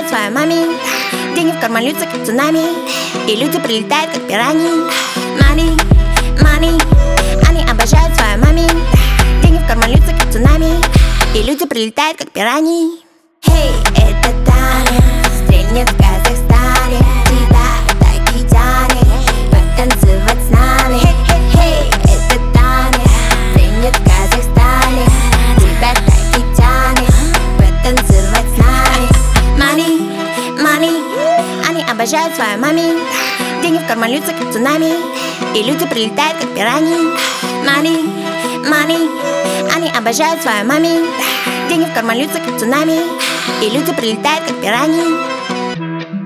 свою маме. Деньги в карман льются, как цунами, и люди прилетают, как пираньи. Money, money, они обожают свою маме. Деньги в карман льются, как цунами, и люди прилетают, как пираньи. Hey, это Таня, стрельнет в Казахстане. Тебя так и тянет потанцевать с нами. Hey, это Таня, стрельнет в Казахстане. Тебя так и тянет потанцевать с нами. Money, money, они обожают свою маме. Деньги в карман льются, как цунами, и люди прилетают, как пираньи. Money, money, они обожают свою маме. Деньги в карман льются, как цунами, и люди прилетают, как пираньи.